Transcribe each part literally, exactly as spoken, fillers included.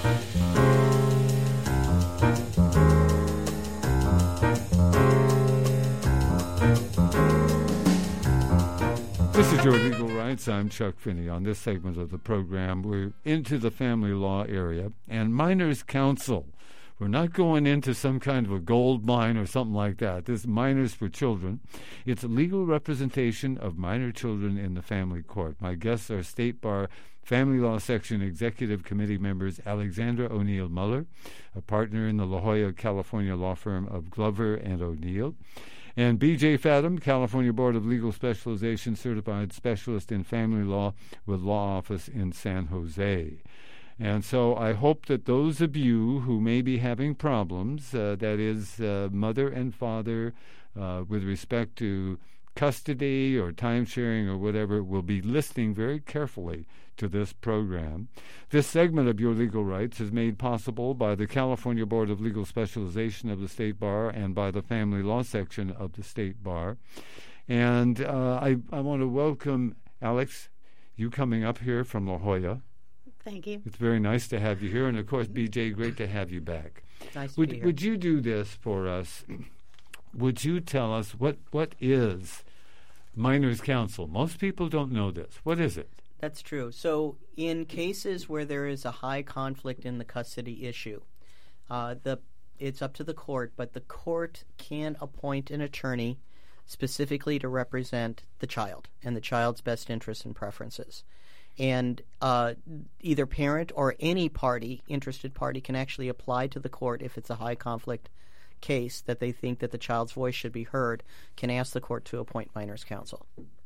This is Your Legal Rights. I'm Chuck Finney. On this segment of the program, we're into the family law area and minors counsel. We're not going into some kind of a gold mine or something like that. This is Minors for Children. It's legal representation of minor children in the family court. My guests are State Bar Family Law Section Executive Committee members Alexandra O'Neill Muller, a partner in the La Jolla, California law firm of Glover and O'Neill, and B J Fathom, California Board of Legal Specialization Certified Specialist in Family Law with law office in San Jose. And so I hope that those of you who may be having problems, uh, that is uh, mother and father, uh, with respect to custody or time sharing or whatever, will be listening very carefully to this program. This segment of Your Legal Rights is made possible by the California Board of Legal Specialization of the State Bar and by the Family Law Section of the State Bar. And uh, I, I want to welcome Alex, you coming up here from La Jolla. Thank you. It's very nice to have you here. And, of course, B J, great to have you back. Nice to would, be here. Would you do this for us? Would you tell us what, what is minors counsel? Most people don't know this. What is it? That's true. So in cases where there is a high conflict in the custody issue, uh, the it's up to the court, but the court can appoint an attorney specifically to represent the child and the child's best interests and preferences. And uh, either parent or any party, interested party, can actually apply to the court if it's a high conflict case that they think that the child's voice should be heard, can ask the court to appoint minors counsel.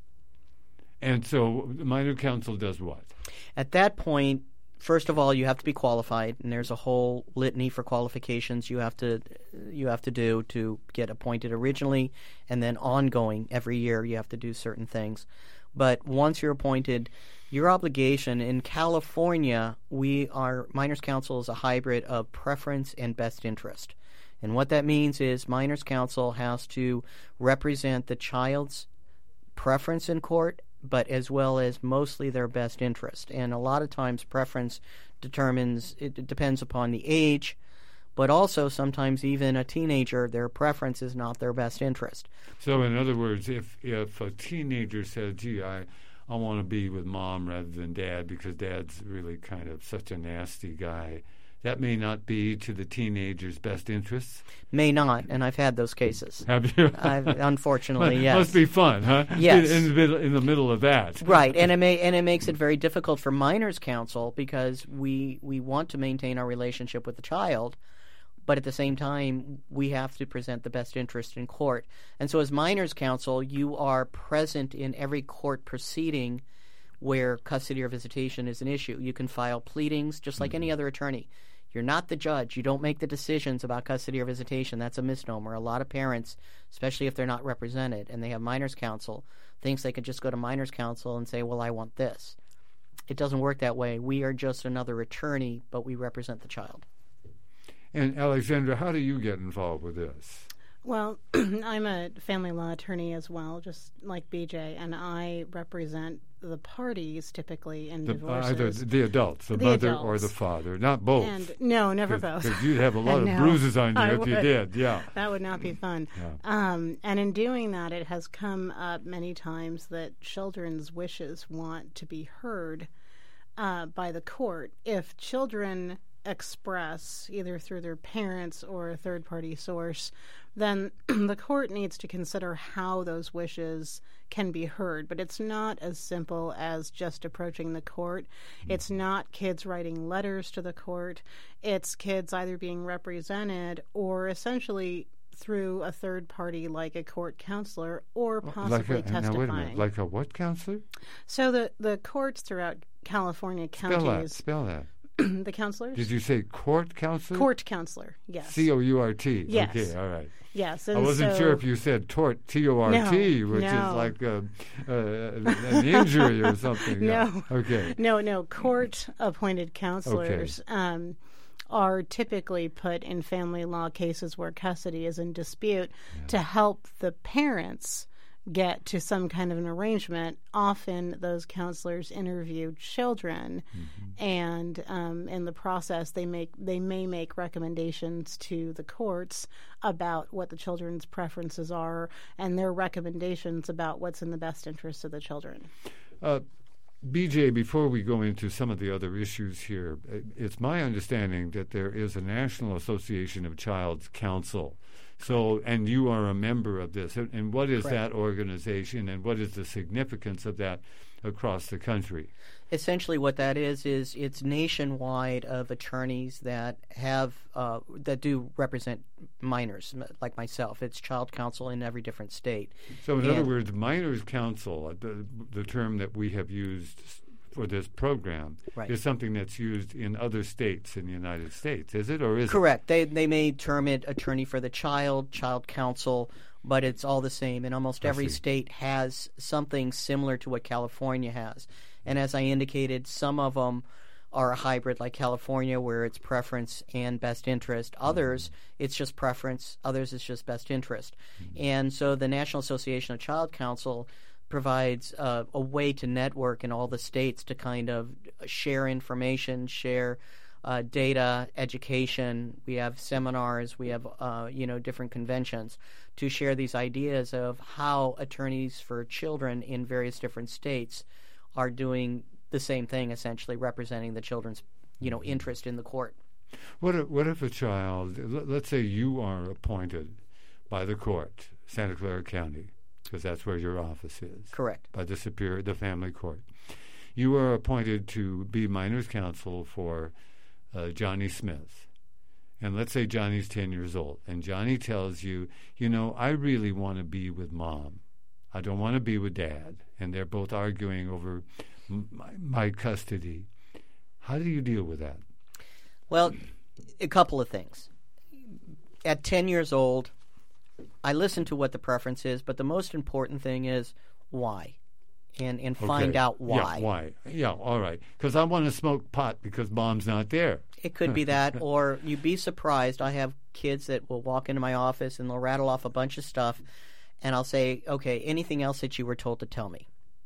And so the minor counsel does what? At that point, first of all, you have to be qualified, and there's a whole litany for qualifications you have to you have to do to get appointed originally, and then ongoing every year you have to do certain things. But once you're appointed, your obligation in California, we are minors counsel is a hybrid of preference and best interest. And what that means is minors counsel has to represent the child's preference in court, but as well as mostly their best interest. And a lot of times preference determines, it depends upon the age, but also sometimes even a teenager, their preference is not their best interest. So in other words, if, if a teenager says, gee, I, I want to be with mom rather than dad because dad's really kind of such a nasty guy, that may not be to the teenager's best interests? May not, and I've had those cases. Have you? I've, unfortunately, must, yes. Must be fun, huh? Yes. In, in, the middle, in the middle of that. Right, and it may and it makes it very difficult for minors counsel because we we want to maintain our relationship with the child, but at the same time, we have to present the best interest in court. And so as minors counsel, you are present in every court proceeding where custody or visitation is an issue. You can file pleadings just like mm-hmm. any other attorney. You're not the judge. You don't make the decisions about custody or visitation. That's a misnomer. A lot of parents, especially if they're not represented and they have minors counsel, thinks they could just go to minors counsel and say, well, I want this. It doesn't work that way. We are just another attorney, but we represent the child. And Alexandra, how do you get involved with this? Well, I'm a family law attorney as well, just like B J, and I represent the parties typically in the, divorces. Either the adults, the, the mother adults. or the father, not both. And no, never Cause, both. Because you'd have a lot of no, bruises on you I if would. you did, yeah. That would not be fun. Yeah. Um, and in doing that, it has come up many times that children's wishes want to be heard uh, by the court. If children express, either through their parents or a third-party source, then the court needs to consider how those wishes can be heard. But it's not as simple as just approaching the court. Mm-hmm. It's not kids writing letters to the court. It's kids either being represented or essentially through a third party like a court counselor or possibly like a, testifying. Now wait a minute, like a what counselor? So the, the courts throughout California counties... Spell that, spell that. The counselors? Did you say court counselor? Court counselor, yes. C O U R T. Yes. Okay, all right. Yes. I And wasn't so, sure if you said tort, T O R T, no, which no. is like a, uh, an injury or something. No. Yeah. Okay. No, no. Court-appointed counselors okay. um, are typically put in family law cases where custody is in dispute yeah. to help the parents get to some kind of an arrangement, often those counselors interview children, mm-hmm. and um, in the process, they make they may make recommendations to the courts about what the children's preferences are and their recommendations about what's in the best interest of the children. Uh, B J, before we go into some of the other issues here, it's my understanding that there is a National Association of Child's Counsel. So, and you are a member of this. And what is Correct. that organization, and what is the significance of that across the country? Essentially, what that is is it's nationwide of attorneys that have uh, that do represent minors, like myself. It's child counsel in every different state. So, in and other words, minors counsel, the the term that we have used for this program, right. is something that's used in other states in the United States, is it, or is Correct. it? They they may term it attorney for the child, child counsel, but it's all the same. And almost I every see. state has something similar to what California has. And as I indicated, some of them are a hybrid, like California, where it's preference and best interest. Others, mm-hmm. it's just preference. Others, it's just best interest. Mm-hmm. And so the National Association of Child Counsel provides uh, a way to network in all the states to kind of share information, share uh, data, education. We have seminars, we have uh, you know different conventions to share these ideas of how attorneys for children in various different states are doing the same thing, essentially representing the children's you know interest in the court. What if, what if a child, let's say you are appointed by the court, Santa Clara County, because that's where your office is. Correct. By the Superior, the family court. You are appointed to be minors counsel for uh, Johnny Smith. And let's say Johnny's ten years old, and Johnny tells you, you know, I really want to be with mom. I don't want to be with dad. And they're both arguing over m- my, my custody. How do you deal with that? Well, a couple of things. At ten years old, I listen to what the preference is, but the most important thing is why, and and find Okay. out why. Yeah, why? Yeah, all right. Because I want to smoke pot because mom's not there. It could be that, or you'd be surprised. I have kids that will walk into my office and they'll rattle off a bunch of stuff, and I'll say, okay, anything else that you were told to tell me?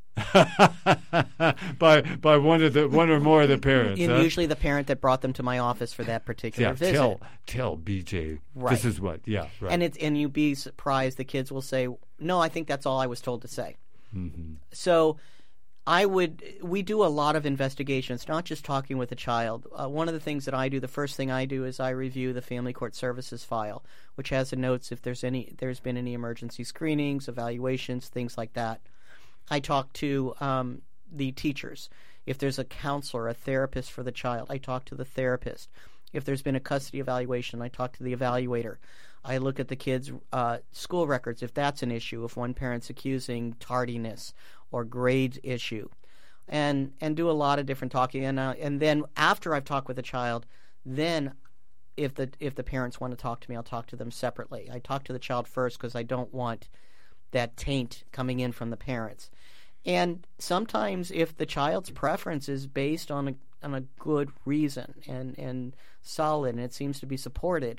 by by one of the one or more of the parents. And huh? usually the parent that brought them to my office for that particular Yeah, visit. tell tell B J. Right. This is what. Yeah, right. And it's and you'd be surprised. The kids will say, "No, I think that's all I was told to say." Mm-hmm. So, I would. We do a lot of investigations, not just talking with a child. Uh, one of the things that I do, the first thing I do, is I review the Family Court Services file, which has the notes if there's any, there's been any emergency screenings, evaluations, things like that. I talk to um, the teachers. If there's a counselor, a therapist for the child, I talk to the therapist. If there's been a custody evaluation, I talk to the evaluator. I look at the kids' uh, school records, if that's an issue, if one parent's accusing tardiness or grade issue, and and do a lot of different talking. And uh, and then after I've talked with the child, then if the if the parents want to talk to me, I'll talk to them separately. I talk to the child first because I don't want that taint coming in from the parents. And sometimes if the child's preference is based on a on a good reason and, and solid and it seems to be supported,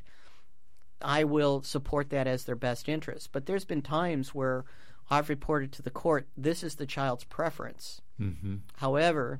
I will support that as their best interest. But there's been times where I've reported to the court, this is the child's preference. Mm-hmm. However,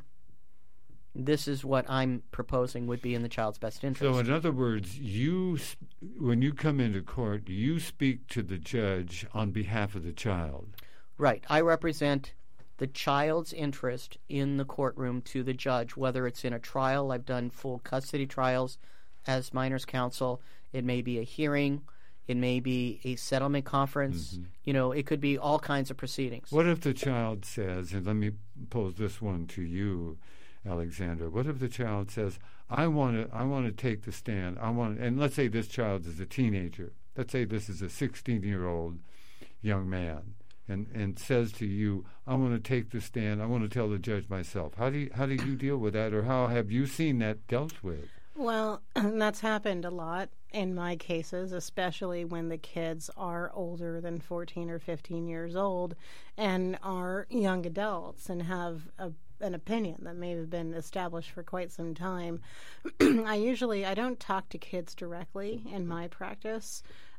this is what I'm proposing would be in the child's best interest. So, in other words, you, when you come into court, you speak to the judge on behalf of the child. Right. I represent the child's interest in the courtroom to the judge, whether it's in a trial. I've done full custody trials as minors counsel. It may be a hearing. It may be a settlement conference. Mm-hmm. You know, it could be all kinds of proceedings. What if the child says, and let me pose this one to you, Alexandra. What if the child says, I want to I want to take the stand. I want, and let's say this child is a teenager. Let's say this is a sixteen-year-old young man. And, and says to you, I want to take the stand. I want to tell the judge myself. How do you, how do you deal with that, or how have you seen that dealt with? Well, that's happened a lot in my cases, especially when the kids are older than fourteen or fifteen years old and are young adults and have a, an opinion that may have been established for quite some time. I usually, I don't talk to kids directly in my practice.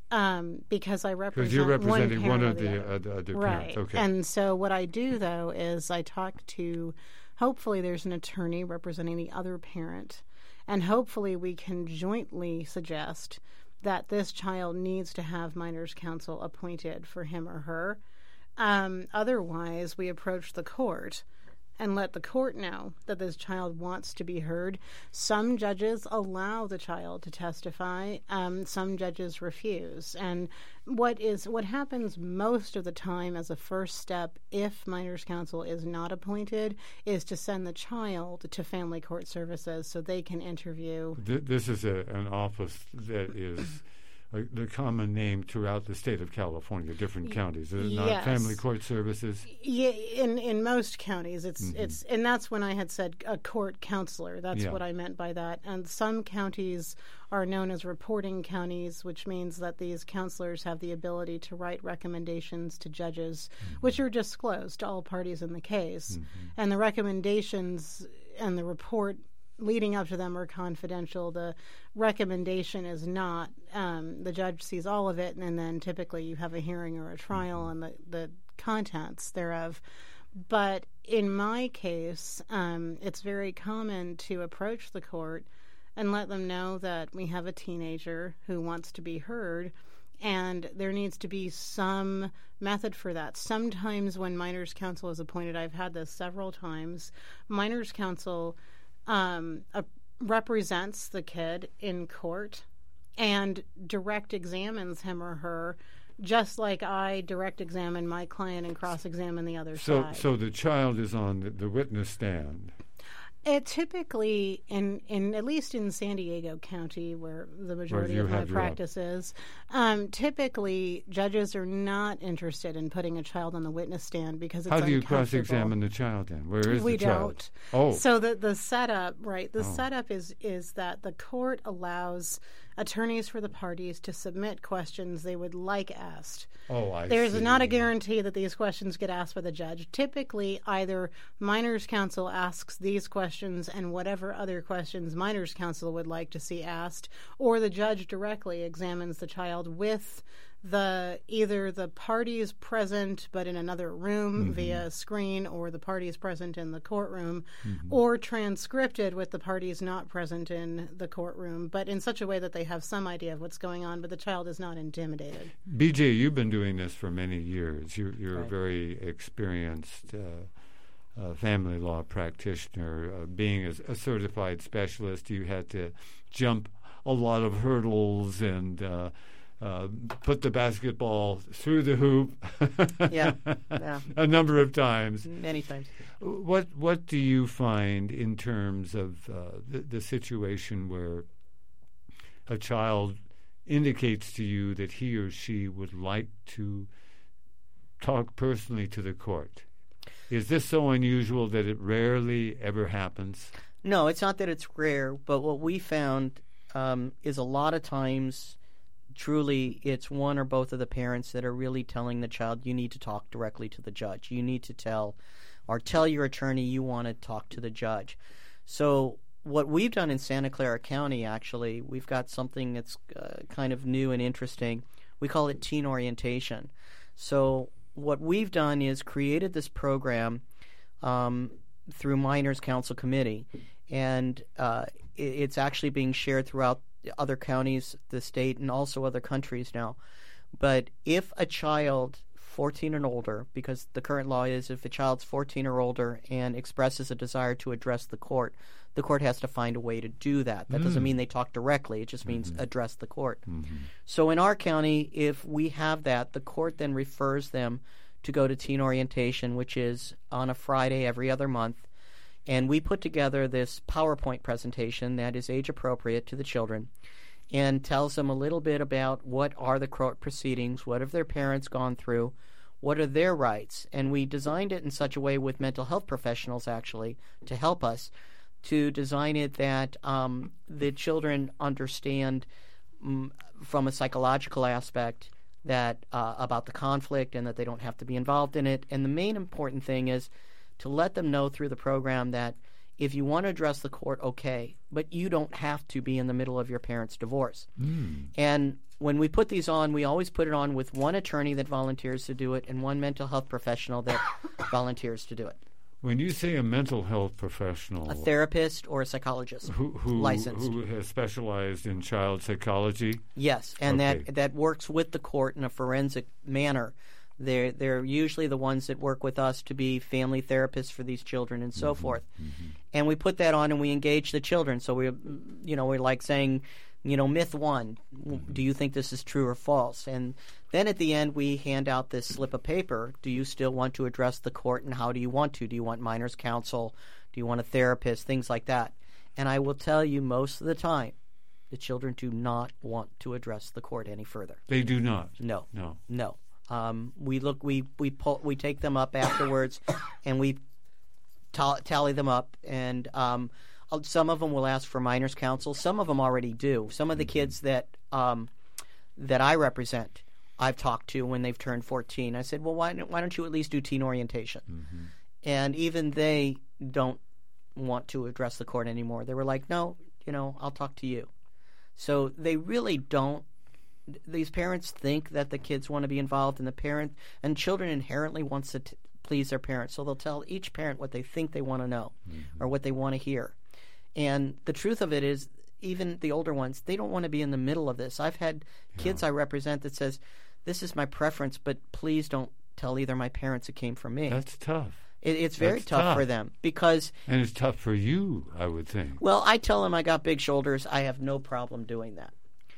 um, because I represent Because you're representing one, one parent of or the, other. uh, the other Right. parents. Okay. And so what I do, though, is I talk to, hopefully there's an attorney representing the other parent, and hopefully we can jointly suggest that this child needs to have minors counsel appointed for him or her. Um, otherwise, we approach the court and let the court know that this child wants to be heard. Some judges allow the child to testify. Um, some judges refuse. And what is what happens most of the time as a first step, if minors counsel is not appointed, is to send the child to family court services so they can interview. Th- this is a, an office that is uh, the common name throughout the state of California, different counties. Is it not Yes. Family Court Services? Yeah, in in most counties, it's Mm-hmm. it's, and that's when I had said a court counselor. That's Yeah. what I meant by that. And some counties are known as reporting counties, which means that these counselors have the ability to write recommendations to judges, Mm-hmm. which are disclosed to all parties in the case. Mm-hmm. And the recommendations and the report leading up to them are confidential. The recommendation is not. Um, the judge sees all of it, and then typically you have a hearing or a trial on the, the contents thereof. But in my case, um, it's very common to approach the court and let them know that we have a teenager who wants to be heard, and there needs to be some method for that. Sometimes when minors counsel is appointed, I've had this several times, minors counsel um, uh, represents the kid in court and direct examines him or her, just like I direct examine my client and cross-examine the other So, side. so the child is on the, the witness stand. It typically, in, in at least in San Diego County, where the majority you of my have your own. practice is, um, typically judges are not interested in putting a child on the witness stand because it's How do you uncomfortable. cross-examine the child then? Where is We the child? don't. Oh, So the the setup, right? The Oh. setup is is that the court allows attorneys for the parties to submit questions they would like asked. oh, I There's see. not a guarantee that these questions get asked by the judge. Typically, either minors counsel asks these questions and whatever other questions minors counsel would like to see asked, or the judge directly examines the child with the either the parties present but in another room Mm-hmm. via screen, or the parties present in the courtroom, Mm-hmm. or transcripted with the parties not present in the courtroom, but in such a way that they have some idea of what's going on, but the child is not intimidated. B J, you've been doing this for many years. You're, you're a Right. very experienced uh, uh, family law practitioner. Uh, being a, a certified specialist, you had to jump a lot of hurdles and uh, uh, put the basketball through the hoop Yeah, yeah. a number of times. Many times. What what do you find in terms of uh, the, the situation where a child indicates to you that he or she would like to talk personally to the court? Is this so unusual that it rarely ever happens? No, it's not that it's rare, but what we found um, is a lot of times, truly, it's one or both of the parents that are really telling the child, you need to talk directly to the judge. You need to tell, or tell your attorney you want to talk to the judge. So what we've done in Santa Clara County, actually, we've got something that's uh, kind of new and interesting. We call it teen orientation. So what we've done is created this program um, through Minors Counsel Committee, and uh, it, it's actually being shared throughout other counties, the state, and also other countries now. But if a child fourteen and older, because the current law is if a child's fourteen or older and expresses a desire to address the court, the court has to find a way to do that. That doesn't mean they talk directly. It just means address the court. Mm-hmm. So in our county, if we have that, the court then refers them to go to teen orientation, which is on a Friday every other month. And we put together this PowerPoint presentation that is age appropriate to the children and tells them a little bit about what are the court proceedings, what have their parents gone through, what are their rights. And we designed it in such a way with mental health professionals, actually, to help us to design it that um, the children understand um, from a psychological aspect that uh, about the conflict and that they don't have to be involved in it. And the main important thing is to let them know through the program that if you want to address the court, okay, but you don't have to be in the middle of your parents' divorce. Mm. And when we put these on, we always put it on with one attorney that volunteers to do it and one mental health professional that volunteers to do it. When you say a mental health professional, A therapist or a psychologist, who who, licensed. who has specialized in child psychology, Yes, and Okay. that that works with the court in a forensic manner. They're they're usually the ones that work with us to be family therapists for these children and so forth. And we put that on and we engage the children. So we, you know, we're like saying, you know, myth one, do you think this is true or false? And then at the end we hand out this slip of paper. Do you still want to address the court, and how do you want to? Do you want minors counsel? Do you want a therapist? Things like that. And I will tell you, most of the time, the children do not want to address the court any further. they do not. No, No. no. Um, we look, we we pull, we take them up afterwards, and we ta- tally them up. And um, uh, some of them will ask for minors counsel. Some of them already do. Some of the kids that um, that I represent, I've talked to when they've turned fourteen. I said, well, why don't, why don't you at least do teen orientation? Mm-hmm. And even they don't want to address the court anymore. They were like, no, you know, I'll talk to you. So they really don't. These parents think that the kids want to be involved, and the parent and children inherently wants to t- please their parents. So they'll tell each parent what they think they want to know Mm-hmm. or what they want to hear. And the truth of it is, even the older ones, they don't want to be in the middle of this. I've had kids I represent that says, this is my preference, but please don't tell either my parents it came from me. That's tough. It, it's very That's tough, tough. for them because, And it's tough for you, I would think. well, I tell them I got big shoulders. I have no problem doing that.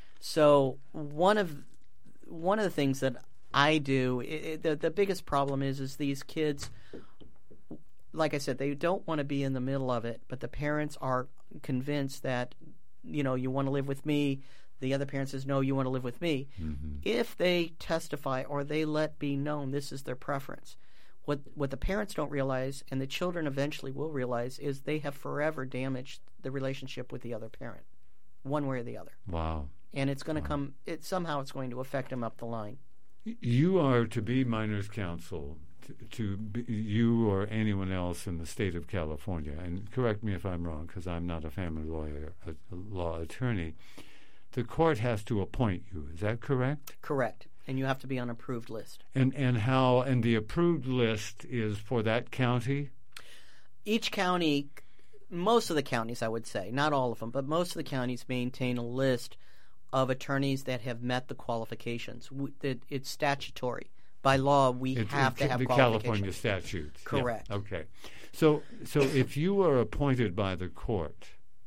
So one of one of the things that I do, it, it, the the biggest problem is is these kids, like I said, they don't want to be in the middle of it, but the parents are convinced that, you know, you want to live with me. The other parent says, no, you want to live with me. Mm-hmm. If they testify or they let be known this is their preference, what what the parents don't realize, and the children eventually will realize, is they have forever damaged the relationship with the other parent, one way or the other. Wow. And it's going to come, it somehow it's going to affect them up the line. You are to be minors counsel to, to be, you or anyone else in the state of California, and correct me if I'm wrong because I'm not a family lawyer, a, a law attorney. The court has to appoint you. Is that correct? Correct. And you have to be on an approved list. And and how and the approved list is for that county? Each county, most of the counties, I would say, not all of them, but most of the counties maintain a list of attorneys that have met the qualifications. W- that It's statutory. By law, we It's, have it's to have the qualifications. California statutes. Yeah, Correct. okay. So so if you are appointed by the court,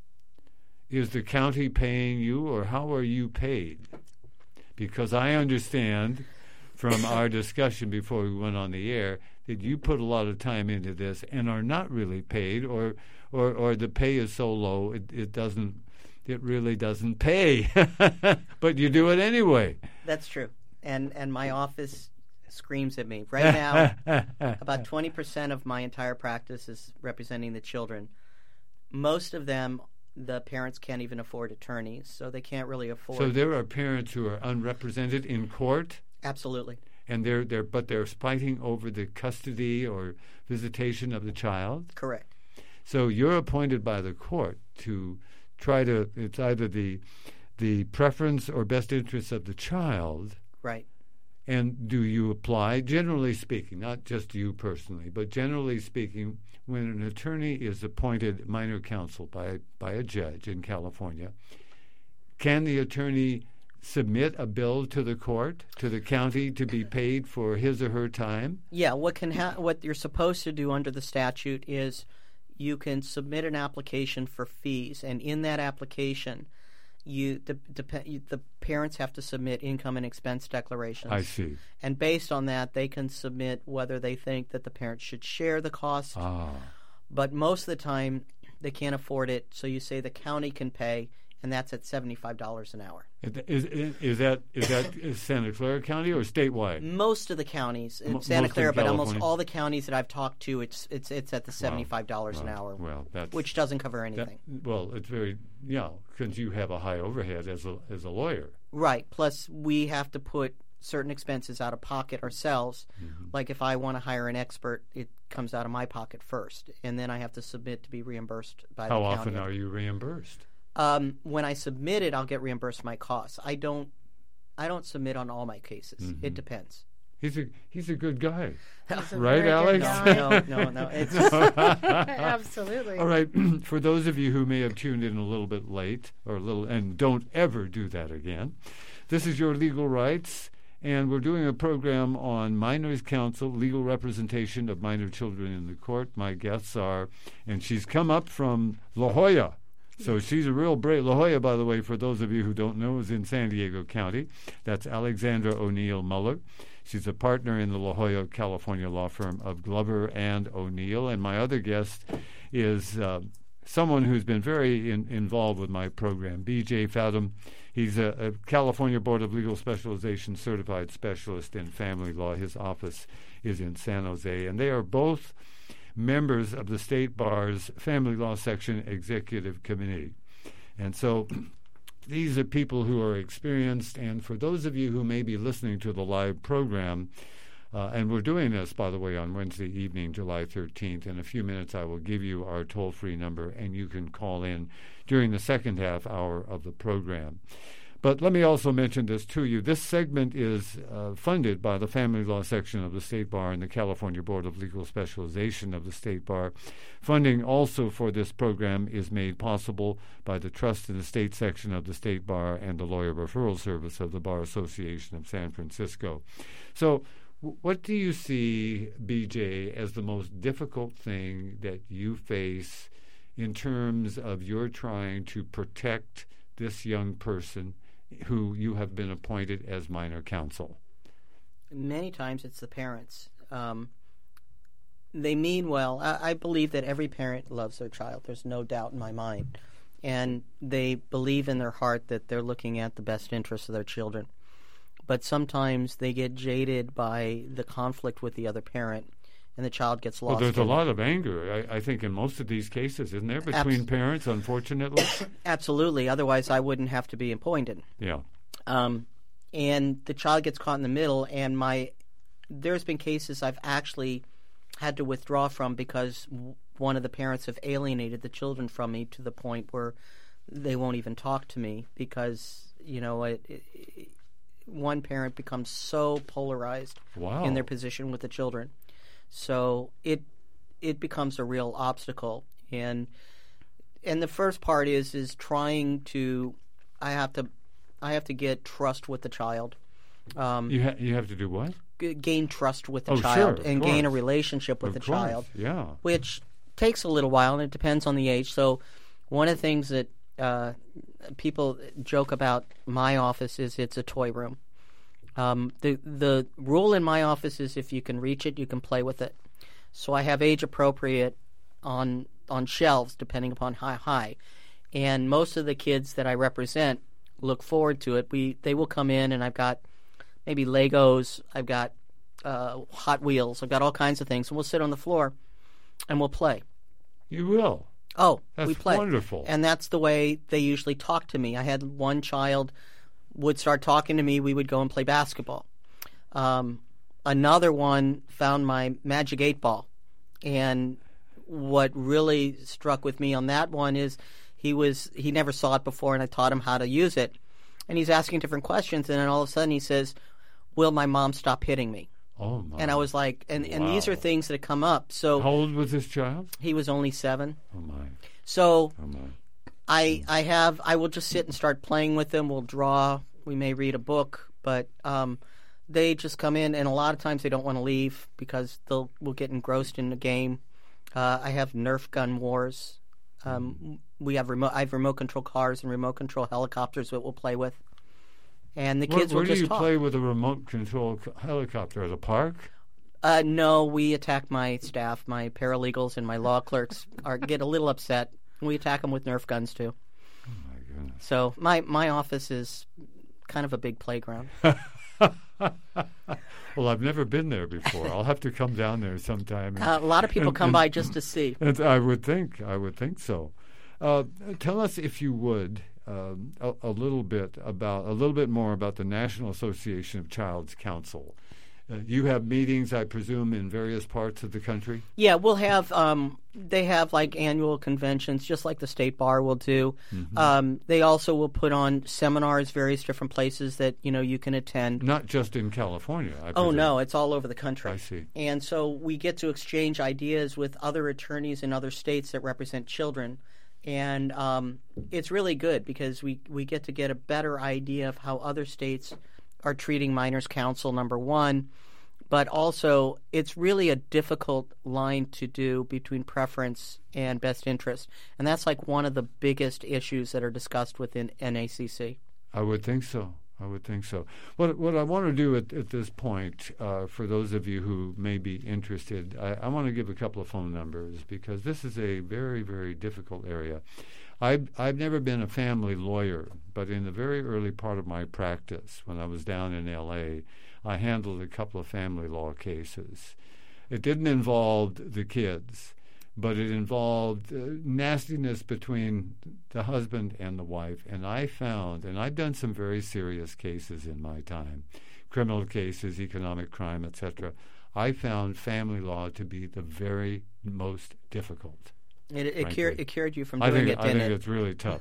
is the county paying you, or how are you paid? Because I understand from our discussion before we went on the air that you put a lot of time into this and are not really paid, or or, or the pay is so low it, it doesn't it really doesn't pay. But you do it anyway. That's true. And and my office screams at me. Right now, about twenty percent of my entire practice is representing the children. Most of them, the parents can't even afford attorneys, so they can't really afford. So there are parents who are unrepresented in court, Absolutely. and they're they're but they're fighting over the custody or visitation of the child. Correct. So you're appointed by the court to try to, it's either the the preference or best interest of the child. Right. And do you apply, generally speaking, not just you personally, but generally speaking, when an attorney is appointed minor counsel by by a judge in California, can the attorney submit a bill to the court, to the county, to be paid for his or her time? Yeah. What can ha- what you're supposed to do under the statute is you can submit an application for fees, and in that application, you the dep- you, the parents have to submit income and expense declarations. I see. And based on that, they can submit whether they think that the parents should share the cost. Ah. But most of the time, they can't afford it, so you say the county can pay, and that's at seventy-five dollars an hour. Is, is, is that is that is Santa Clara County or statewide? Most of the counties, in Mo- Santa most of Clara, but almost California. all the counties that I've talked to, it's it's it's at the seventy-five dollars an Well, hour, Well, that's which doesn't cover that, anything. well, it's very yeah, because you have a high overhead as a as a lawyer. Right. Plus, we have to put certain expenses out of pocket ourselves. Mm-hmm. Like if I want to hire an expert, it comes out of my pocket first, and then I have to submit to be reimbursed by How the county. often are you reimbursed? Um, when I submit it, I'll get reimbursed my costs. I don't I don't submit on all my cases. Mm-hmm. It depends. He's a he's a good guy, He's a right, very good Alex? guy. No, no, no, no. It's Absolutely. All right. For those of you who may have tuned in a little bit late, or a little, and don't ever do that again, this is Your Legal Rights, and we're doing a program on minors' counsel, legal representation of minor children in the court. My guests are, and she's come up from La Jolla. So she's a real brave. La Jolla, by the way, for those of you who don't know, is in San Diego County. That's Alexandra O'Neill Muller. She's a partner in the La Jolla, California law firm of Glover and O'Neill. And my other guest is uh, someone who's been very in, involved with my program, B J Fathom. He's a, a California Board of Legal Specialization certified specialist in family law. His office is in San Jose. And they are both members of the State Bar's Family Law Section Executive Committee. And so these are people who are experienced, and for those of you who may be listening to the live program, uh, and we're doing this, by the way, on Wednesday evening, July thirteenth. In a few minutes, I will give you our toll-free number, and you can call in during the second half hour of the program. But let me also mention this to you. This segment is uh, funded by the Family Law Section of the State Bar and the California Board of Legal Specialization of the State Bar. Funding also for this program is made possible by the Trust and Estate Section of the State Bar and the Lawyer Referral Service of the Bar Association of San Francisco. So w- what do you see, B J, as the most difficult thing that you face in terms of your trying to protect this young person who you have been appointed as minor counsel? Many times it's the parents. Um, they mean well. I, I believe that every parent loves their child. There's no doubt in my mind. And they believe in their heart that they're looking at the best interests of their children. But sometimes they get jaded by the conflict with the other parent, and the child gets lost. Well, there's in a lot of anger, I, I think, in most of these cases, isn't there, between Abs- parents, unfortunately? Absolutely. Otherwise, I wouldn't have to be appointed. Yeah. Um, and the child gets caught in the middle, and my there's been cases I've actually had to withdraw from because w- one of the parents have alienated the children from me to the point where they won't even talk to me because, you know, it, it, it, one parent becomes so polarized Wow. in their position with the children. So it it becomes a real obstacle, and and the first part is is trying to I have to I have to get trust with the child, um, You, ha- you have to do what? g- gain trust with the Oh, child, sure, of and gain a course. relationship with Of the course, child, yeah. which takes a little while, and it depends on the age. So one of the things that uh, people joke about my office is it's a toy room. Um, the the rule in my office is if you can reach it, you can play with it. So I have age appropriate on on shelves depending upon how high, and most of the kids that I represent look forward to it. We they will come in, and I've got maybe Legos, I've got uh, Hot Wheels, I've got all kinds of things, and we'll sit on the floor and we'll play. You will. Oh, That's we play. wonderful. And that's the way they usually talk to me. I had one child would start talking to me, we would go and play basketball. Um, another one found my Magic eight Ball. And what really struck with me on that one is he was he never saw it before, and I taught him how to use it. And he's asking different questions, and then all of a sudden he says, "Will my mom stop hitting me?" Oh, my. And I was like, and, and these are Wow. things that come up. So How old was this child? he was only seven. Oh, my. So Oh, my. I I have I will just sit and start playing with them. We'll draw. We may read a book, but um, they just come in, and a lot of times they don't want to leave because they'll will get engrossed in the game. Uh, I have Nerf gun wars. Um, we have remote. I have remote control cars and remote control helicopters that we'll play with, and the Where, kids where will do just you talk. play with a remote control c- helicopter? At a park? Uh, no, we attack my staff, my paralegals, and my law clerks. Are get a little upset. We attack them with Nerf guns too. Oh, my goodness. So my my office is kind of a big playground. Well, I've never been there before. I'll have to come down there sometime. and- Uh, a lot of people and- come and- by just to see. and I would think. I would think so. Uh, tell us, if you would, um, a, a little bit about a little bit more about the National Association of Child's Counsel, uh, you have meetings, I presume, in various parts of the country? Yeah, we'll have, um, they have like annual conventions, just like the State Bar will do. Mm-hmm. Um, they also will put on seminars, various different places that, you know, you can attend. Not just in California, I Oh, presume. no, it's all over the country. I see. And so we get to exchange ideas with other attorneys in other states that represent children. And um, it's really good because we, we get to get a better idea of how other states are treating minors' counsel, number one. But also, it's really a difficult line to do between preference and best interest. And that's like one of the biggest issues that are discussed within N A C C. I would think so. I would think so. What what I want to do at, at this point, uh, for those of you who may be interested, I, I want to give a couple of phone numbers because this is a very, very difficult area. I've, I've never been a family lawyer, but in the very early part of my practice, when I was down in L A, I handled a couple of family law cases. It didn't involve the kids, but it involved uh, nastiness between the husband and the wife. And I found, and I've done some very serious cases in my time, criminal cases, economic crime, et cetera. I found family law to be the very most difficult. It, it, cured, it cured you from I doing think, it, I think didn't it? it's really tough.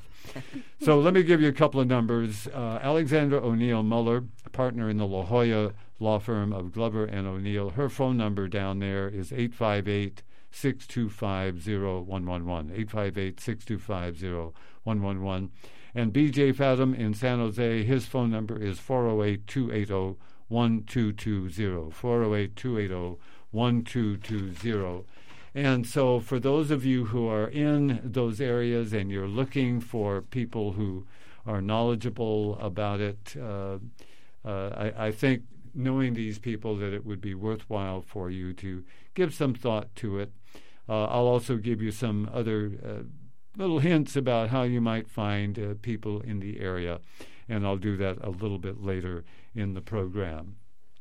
So let me give you a couple of numbers. Uh, Alexandra O'Neill Muller, partner in the La Jolla law firm of Glover and O'Neill. Her phone number down there is eight five eight, six two five, zero one one one, eight five eight, six two five, zero one one one. And B J Fathom in San Jose, his phone number is four oh eight, two eight oh, one two two zero, four oh eight, two eight oh, one two two zero. And so for those of you who are in those areas and you're looking for people who are knowledgeable about it, uh, uh, I, I think knowing these people that it would be worthwhile for you to give some thought to it. Uh, I'll also give you some other uh, little hints about how you might find uh, people in the area, and I'll do that a little bit later in the program.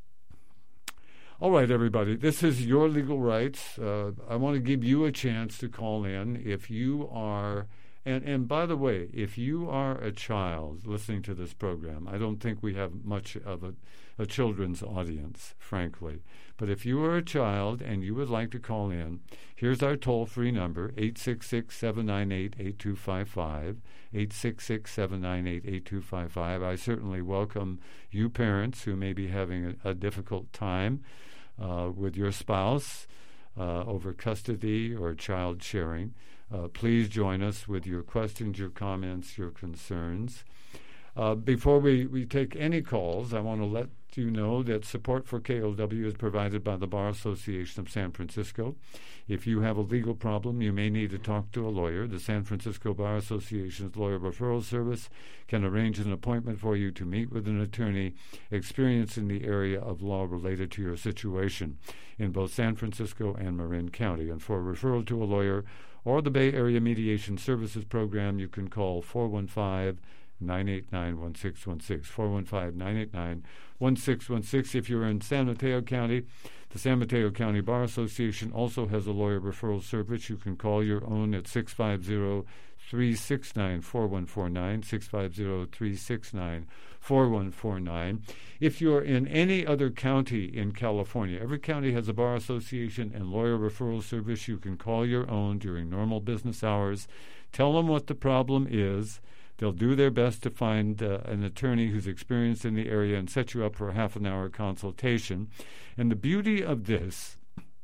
All right, everybody, this is Your Legal Rights. Uh, I want to give you a chance to call in if you are, and, and by the way, if you are a child listening to this program, I don't think we have much of a, a children's audience, frankly. But if you are a child and you would like to call in, here's our toll-free number, eight six six, seven nine eight, eight two five five, eight six six, seven nine eight, eight two five five. I certainly welcome you parents who may be having a, a difficult time Uh, with your spouse uh, over custody or child sharing. Uh, please join us with your questions, your comments, your concerns. Uh, before we, we take any calls, I want to let you know that support for K L W is provided by the Bar Association of San Francisco. If you have a legal problem, you may need to talk to a lawyer. The San Francisco Bar Association's Lawyer Referral Service can arrange an appointment for you to meet with an attorney experienced in the area of law related to your situation in both San Francisco and Marin County. And for referral to a lawyer or the Bay Area Mediation Services Program, you can call four one five, nine eight nine, one six one six, four one five, nine eight nine, one six one six. If you're in San Mateo County, the San Mateo County Bar Association also has a lawyer referral service. You can call your own at six five zero, three six nine, four one four nine, six five zero, three six nine, four one four nine. If you're in any other county in California, every county has a bar association and lawyer referral service. You can call your own during normal business hours. Tell them what the problem is. They'll do their best to find uh, an attorney who's experienced in the area and set you up for a half an hour consultation. And the beauty of this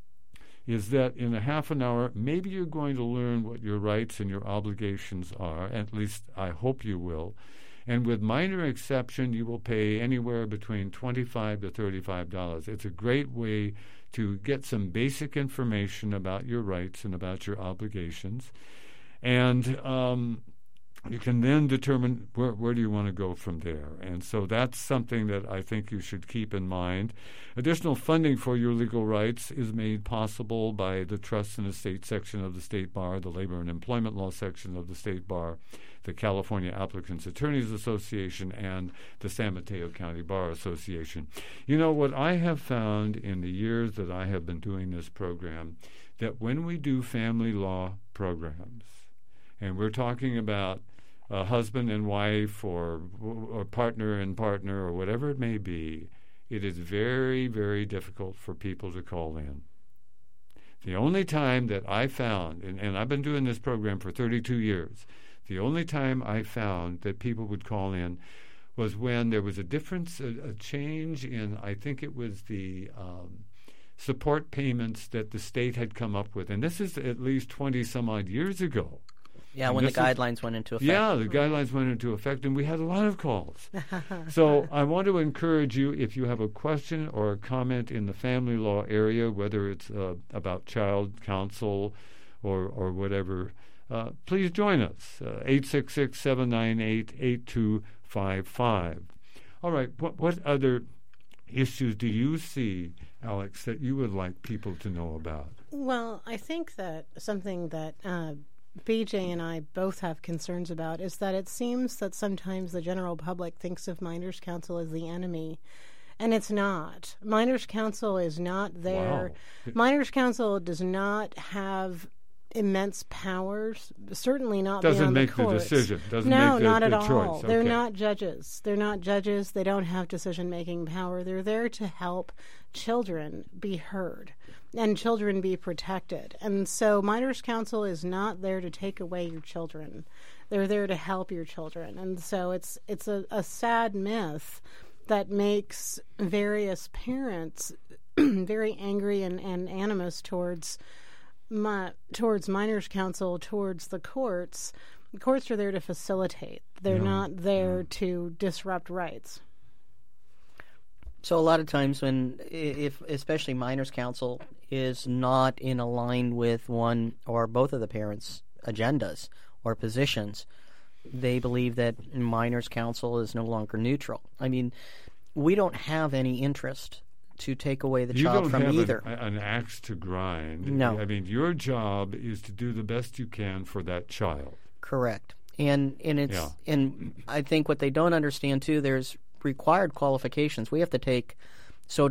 is that in a half an hour, maybe you're going to learn what your rights and your obligations are. At least I hope you will. And with minor exception, you will pay anywhere between twenty-five dollars to thirty-five dollars. It's a great way to get some basic information about your rights and about your obligations. And um, you can then determine where, where do you want to go from there. And so that's something that I think you should keep in mind. Additional funding for your legal rights is made possible by the Trust and Estate section of the State Bar, the Labor and Employment Law section of the State Bar, the California Applicants Attorneys Association, and the San Mateo County Bar Association. You know, what I have found in the years that I have been doing this program, that when we do family law programs, and we're talking about a husband and wife or, or partner and partner or whatever it may be, it is very, very difficult for people to call in. The only time that I found, and, and I've been doing this program for thirty-two years, the only time I found that people would call in was when there was a difference, a, a change in, I think it was the um, support payments that the state had come up with. And this is at least twenty some odd years ago. Yeah, and when the guidelines is, went into effect. Yeah, the guidelines went into effect, and we had a lot of calls. So I want to encourage you, if you have a question or a comment in the family law area, whether it's uh, about child counsel or, or whatever, uh, please join us, uh, eight six six, seven nine eight, eight two five five. All right, what, what other issues do you see, Alex, that you would like people to know about? Well, I think that something that uh, B J and I both have concerns about is that it seems that sometimes the general public thinks of Minors Counsel as the enemy, and it's not. Minors Counsel is not there. Wow. Minors Counsel does not have immense powers, certainly not Doesn't beyond make the courts. the decision. Doesn't no, make the, not the at choice. all. Okay. They're not judges. They're not judges. They don't have decision-making power. They're there to help children be heard and children be protected. And so Minors Counsel is not there to take away your children. They're there to help your children. And so it's it's a, a sad myth that makes various parents very angry and, and animus towards My, towards Minors Counsel, towards the courts. The courts are there to facilitate. They're Yeah, not there yeah. to disrupt rights. So a lot of times when, if especially Minors Counsel is not in line with one or both of the parents' agendas or positions, they believe that Minors Counsel is no longer neutral. I mean, we don't have any interest to take away the you child don't from have either. An, an axe to grind. No. I mean, your job is to do the best you can for that child. Correct. And and it's Yeah. and I think what they don't understand too, there's required qualifications. We have to take so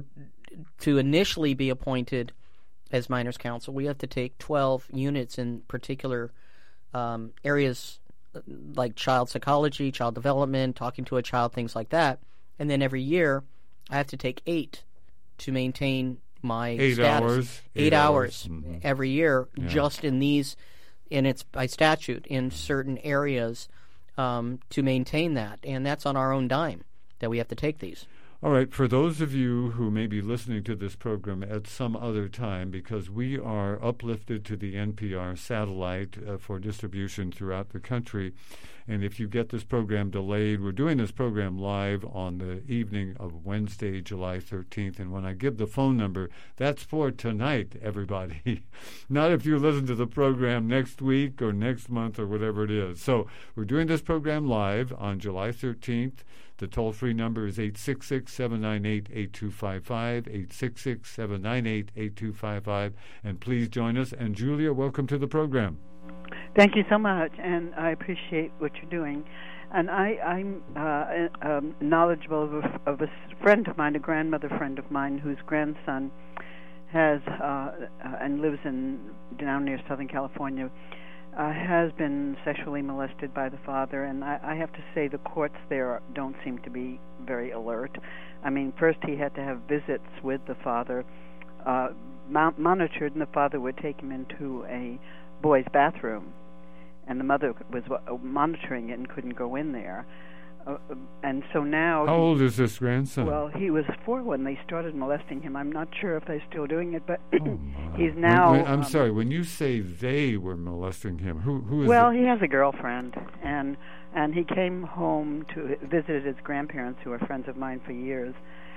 to initially be appointed as Minors Counsel, we have to take twelve units in particular um, areas like child psychology, child development, talking to a child, things like that. And then every year I have to take eight to maintain my Eight status. hours. Eight, Eight hours, hours. Mhm. every year, Yeah. just in these, and it's by statute in certain areas um, to maintain that, and that's on our own dime that we have to take these. All right, for those of you who may be listening to this program at some other time, because we are uplifted to the N P R satellite uh, for distribution throughout the country, and if you get this program delayed, we're doing this program live on the evening of Wednesday, July thirteenth, and when I give the phone number, that's for tonight, everybody. Not if you listen to the program next week or next month or whatever it is. So we're doing this program live on July thirteenth. The toll-free number is eight six six, seven nine eight, eight two five five, eight six six, seven nine eight, eight two five five. And please join us. And Julia, welcome to the program. Thank you so much, and I appreciate what you're doing. And I, I'm uh, um, knowledgeable of a, of a friend of mine, a grandmother friend of mine, whose grandson has, uh, uh, and lives in down near Southern California, Uh, has been sexually molested by the father, and I, I have to say the courts there don't seem to be very alert. I mean, first he had to have visits with the father, uh, mo- monitored, and the father would take him into a boy's bathroom, and the mother was uh, monitoring it and couldn't go in there. Uh, and so now... How he, old is this grandson? Well, he was four when they started molesting him. I'm not sure if they're still doing it, but Oh, he's my. now... When- when- I'm um, sorry, when you say they were molesting him, who, who is Well, it? he has a girlfriend, and and he came home to visit his grandparents, who are friends of mine for years.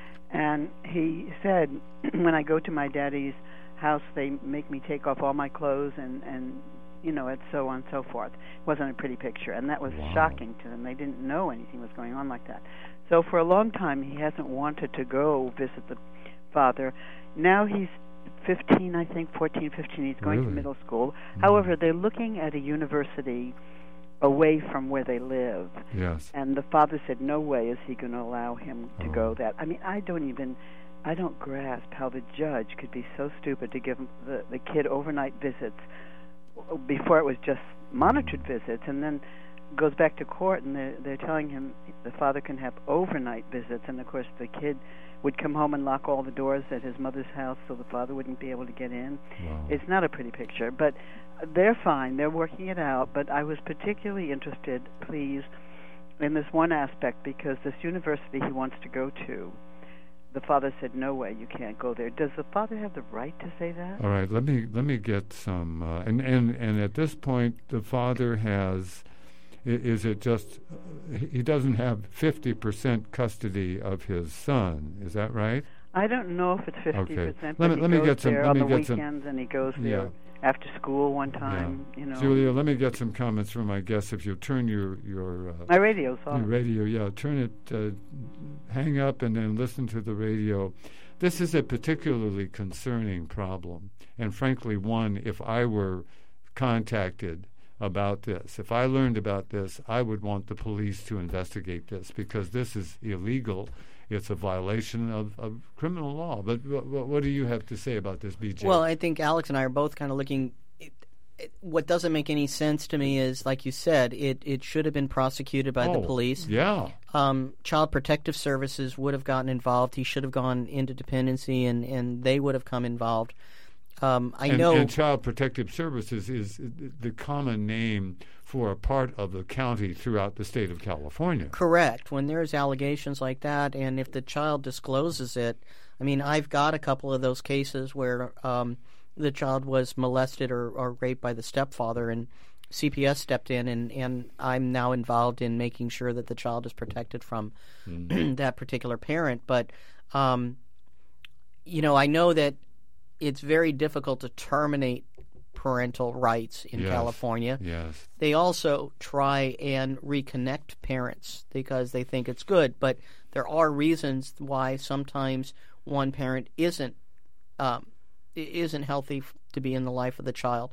And he said, when I go to my daddy's house, they make me take off all my clothes, and, and you know, it's so on and so forth. It wasn't a pretty picture, and that was Wow. shocking to them. They didn't know anything was going on like that. So for a long time, he hasn't wanted to go visit the father. Now he's fifteen, I think, fourteen, fifteen. He's going Really? to middle school. Mm. However, they're looking at a university away from where they live. Yes. And the father said, no way is he going to allow him to Oh. go that. I mean, I don't even, I don't grasp how the judge could be so stupid to give the, the kid overnight visits before it was just monitored visits. And then goes back to court, and they're, they're telling him the father can have overnight visits, and of course the kid would come home and lock all the doors at his mother's house so the father wouldn't be able to get in. Wow. It's not a pretty picture, but they're fine. They're working it out. But I was particularly interested, please, in this one aspect, because this university he wants to go to, the father said, no way, you can't go there. Does the father have the right to say that? All right, let me let me get some, uh, and, and, and at this point, the father has, i- is it just, uh, he doesn't have fifty percent custody of his son, is that right? I don't know if it's fifty Okay. percent, Let but me- he let me goes get some- there let on me the get some- weekends, and he goes there Yeah. after school one time. Yeah. You know, Julia, let me get some comments from my guests. If you turn your, your, uh, my radio's your on. radio, yeah, turn it, uh, hang up and then listen to the radio. This is a particularly concerning problem, and frankly, one, if I were contacted about this, if I learned about this, I would want the police to investigate this, because this is illegal. It's a violation of, of criminal law. But w- w- what do you have to say about this, B J? Well, I think Alex and I are both kind of looking. It, it, what doesn't make any sense to me is, like you said, it, it should have been prosecuted by the Oh, police. Yeah. Um, Child Protective Services would have gotten involved. He should have gone into dependency, and, and they would have come involved. Um, I and, know. and Child Protective Services is the common name for a part of the county throughout the state of California. Correct. When there's allegations like that, and if the child discloses it, I mean, I've got a couple of those cases where um, the child was molested or, or raped by the stepfather, and C P S stepped in, and, and I'm now involved in making sure that the child is protected from mm. that particular parent. But, um, you know, I know that it's very difficult to terminate parental rights in Yes. California. Yes. They also try and reconnect parents because they think it's good, but there are reasons why sometimes one parent isn't um, isn't healthy f- to be in the life of the child.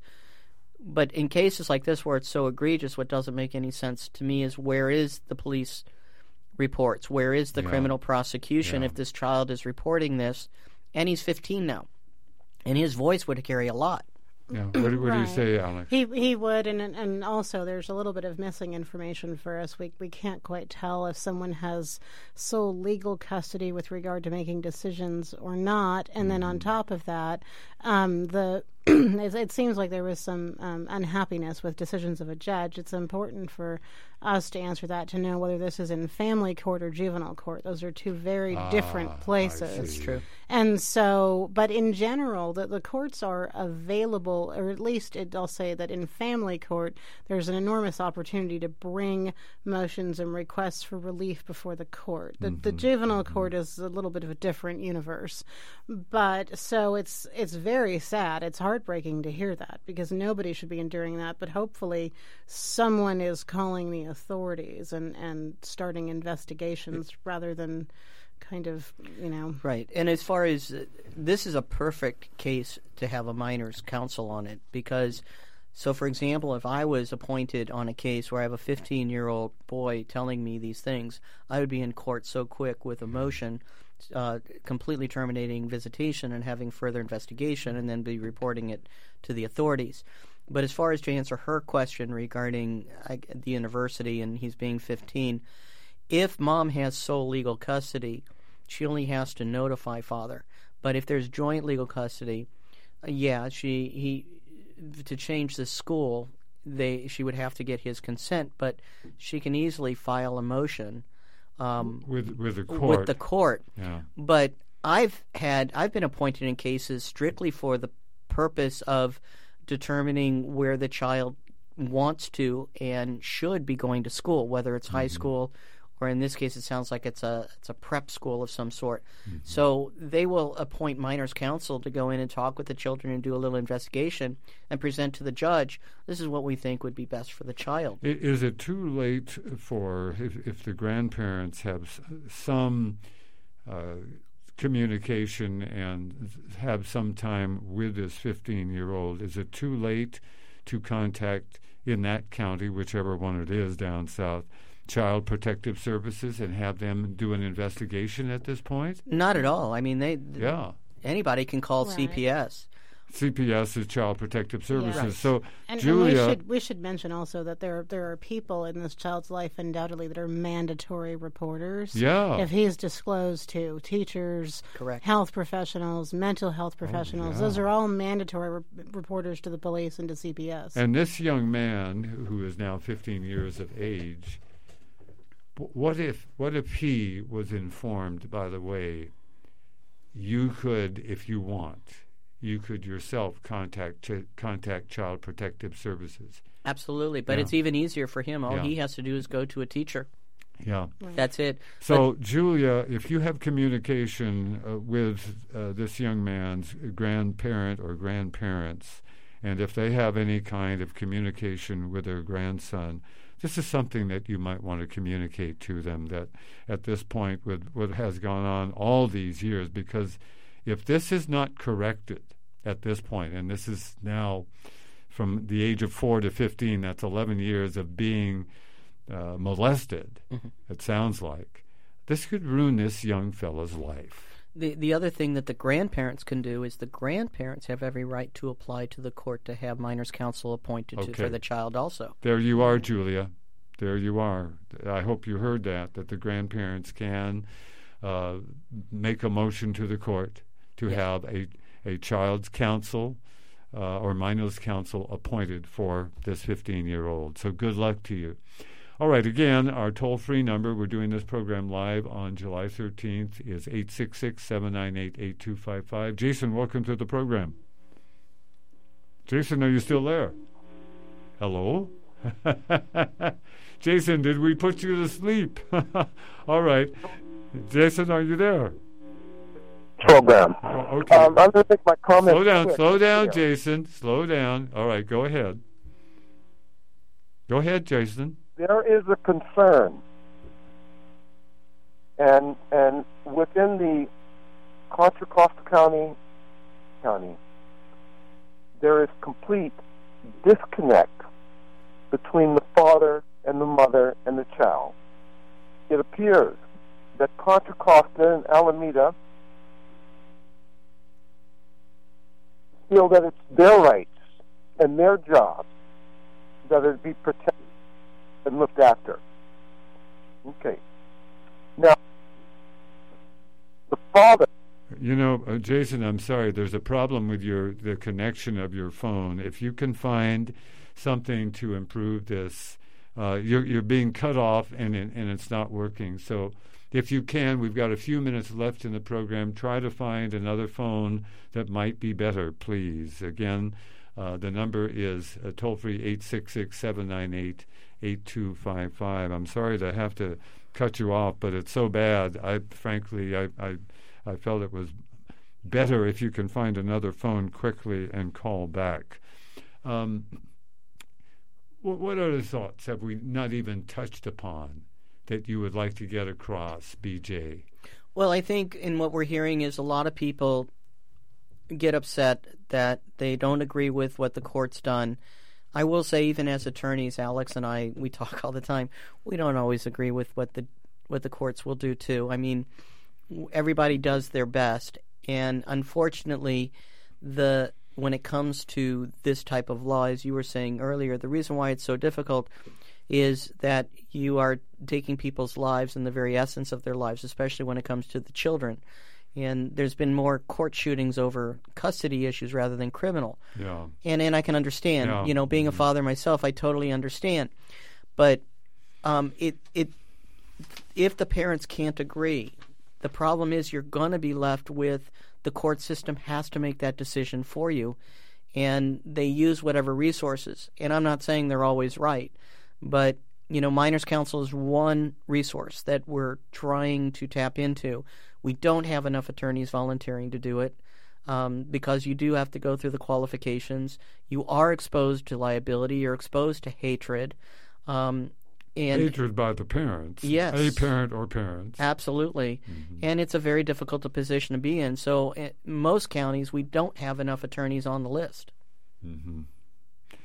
But in cases like this where it's so egregious, what doesn't make any sense to me is, where is the police reports? Where is the Yeah. criminal prosecution Yeah. if this child is reporting this? And he's fifteen now, and his voice would carry a lot. Yeah. What, do- what do you Right. say, Alex? He he would, and and also there's a little bit of missing information for us. We we can't quite tell if someone has sole legal custody with regard to making decisions or not. And then on top of that, um, the it, it seems like there was some um, unhappiness with decisions of a judge. It's important for us to answer that, to know whether this is in family court or juvenile court. Those are two very Ah, different I places. see. That's true. And so, but in general, the, the courts are available, or at least it, I'll say that in family court, there's an enormous opportunity to bring motions and requests for relief before the court. The, the juvenile court is a little bit of a different universe. But so it's it's very sad. It's heartbreaking to hear that, because nobody should be enduring that. But hopefully someone is calling the authorities and, and starting investigations rather than kind of, you know. Right. And as far as uh, this is a perfect case to have a minors counsel on it, because, so for example, if I was appointed on a case where I have a fifteen-year-old boy telling me these things, I would be in court so quick with a motion uh, completely terminating visitation and having further investigation, and then be reporting it to the authorities. But as far as to answer her question regarding uh, the university and he's being fifteen, if mom has sole legal custody, she only has to notify father. But if there's joint legal custody, uh, yeah, she he to change the school, they she would have to get his consent. But she can easily file a motion um, With with the court. with the court. Yeah. But I've had I've been appointed in cases strictly for the purpose of determining where the child wants to and should be going to school, whether it's high school or in this case it sounds like it's a it's a prep school of some sort. Mm-hmm. So they will appoint minors counsel to go in and talk with the children and do a little investigation and present to the judge, this is what we think would be best for the child. I- Is it too late for, if, if the grandparents have s- some uh, communication and have some time with this fifteen-year-old, is it too late to contact in that county, whichever one it is down south, Child Protective Services and have them do an investigation at this point? Not at all. I mean, they Yeah. anybody can call Right. C P S. C P S is Child Protective Services. Right. So, And, Julia, and we should we should mention also that there there are people in this child's life undoubtedly that are mandatory reporters. yeah, If he's disclosed to teachers, Correct. health professionals, mental health professionals, yeah. those are all mandatory re- reporters to the police and to C P S. and this young man who is now fifteen years of age, w- what if what if he was informed, by the way, you could, if you want, you could yourself contact ch- contact Child Protective Services. Absolutely, but Yeah. it's even easier for him. All Yeah. he has to do is go to a teacher. Yeah. That's it. So, Julia, if you have communication uh, with uh, this young man's grandparent or grandparents, and if they have any kind of communication with their grandson, this is something that you might want to communicate to them, that at this point, with what has gone on all these years, because if this is not corrected at this point, and this is now from the age of four to fifteen, that's eleven years of being uh, molested, Mhm. it sounds like, this could ruin this young fella's life. The the other thing that the grandparents can do is the grandparents have every right to apply to the court to have minors counsel appointed to, Okay. for the child also. There you are, Julia. There you are. I hope you heard that, that the grandparents can uh, make a motion to the court to Yes. have a, a child's counsel uh, or minor's counsel appointed for this fifteen-year-old. So good luck to you. All right, again, our toll-free number, we're doing this program live on July thirteenth, is eight six six, seven nine eight, eight two five five. Jason, welcome to the program. Jason, are you still there? Hello? Jason, did we put you to sleep? All right. Jason, are you there? Program. Oh, okay. Um, I'm going to make my comment. Slow down, quick. slow down, Yeah. Jason. Slow down. All right, go ahead. Go ahead, Jason. There is a concern, and and within the Contra Costa County County, there is complete disconnect between the father and the mother and the child. It appears that Contra Costa and Alameda feel that it's their rights and their job that it be protected and looked after. Okay. Now, the father. You know, uh, Jason, I'm sorry. There's a problem with your the connection of your phone. If you can find something to improve this, uh, you're you're being cut off and it, and it's not working. So, if you can, we've got a few minutes left in the program. Try to find another phone that might be better, please. Again, uh, the number is uh, toll free eight six six, seven nine eight, eight two five five. I'm sorry to have to cut you off, but it's so bad. I frankly, I, I, I felt it was better if you can find another phone quickly and call back. Um, what, what other thoughts have we not even touched upon that you would like to get across, B J? Well, I think in what we're hearing is a lot of people get upset that they don't agree with what the court's done. I will say, even as attorneys, Alex and I, we talk all the time. We don't always agree with what the what the courts will do too. I mean, everybody does their best, and unfortunately, the when it comes to this type of law, as you were saying earlier, the reason why it's so difficult is that you are taking people's lives and the very essence of their lives, especially when it comes to the children. And there's been more court shootings over custody issues rather than criminal. Yeah. And and I can understand. Yeah. You know, being a father myself, I totally understand. But um, it it if the parents can't agree, the problem is you're going to be left with the court system has to make that decision for you, and they use whatever resources. And I'm not saying they're always right, but you know, Minors Counsel is one resource that we're trying to tap into. We don't have enough attorneys volunteering to do it um, because you do have to go through the qualifications. You are exposed to liability. You're exposed to hatred. Um, and Hatred by the parents. Yes. A parent or parents. Absolutely. Mm-hmm. And it's a very difficult position to be in. So in most counties, we don't have enough attorneys on the list. Mm-hmm.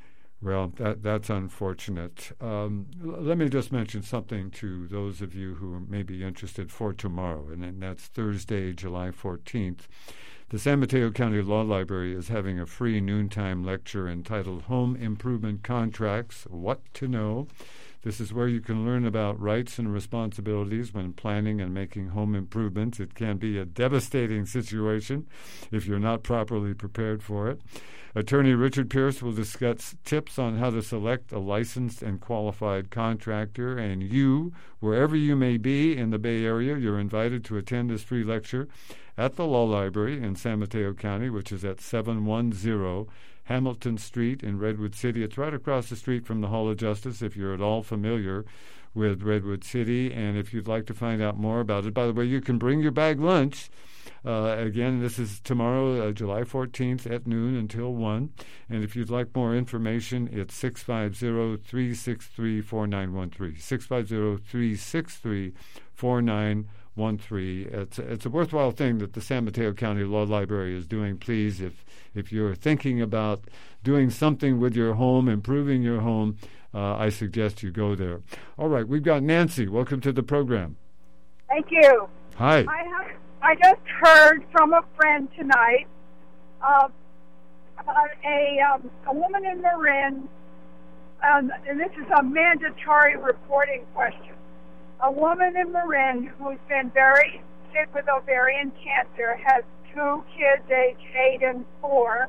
Well, that that's unfortunate. Um, l- let me just mention something to those of you who may be interested for tomorrow, and, and that's Thursday, July fourteenth. The San Mateo County Law Library is having a free noontime lecture entitled Home Improvement Contracts, What to Know. This is where you can learn about rights and responsibilities when planning and making home improvements. It can be a devastating situation if you're not properly prepared for it. Attorney Richard Pierce will discuss tips on how to select a licensed and qualified contractor. And you, wherever you may be in the Bay Area, you're invited to attend this free lecture at the Law Library in San Mateo County, which is at seven one zero Hamilton Street in Redwood City. It's right across the street from the Hall of Justice, if you're at all familiar with Redwood City. And if you'd like to find out more about it, by the way, you can bring your bag lunch. Uh, again, this is tomorrow, uh, July fourteenth at noon until one. And if you'd like more information, it's six five zero, three six three, four nine one three. six five zero, three six three, four nine one three. It's, it's a worthwhile thing that the San Mateo County Law Library is doing. Please, if, if you're thinking about doing something with your home, improving your home, uh, I suggest you go there. All right, we've got Nancy. Welcome to the program. Thank you. Hi. I have. I just heard from a friend tonight uh, about a um, a woman in Marin, um, and this is a mandatory reporting question. A woman in Marin who's been very sick with ovarian cancer has two kids, aged eight and four,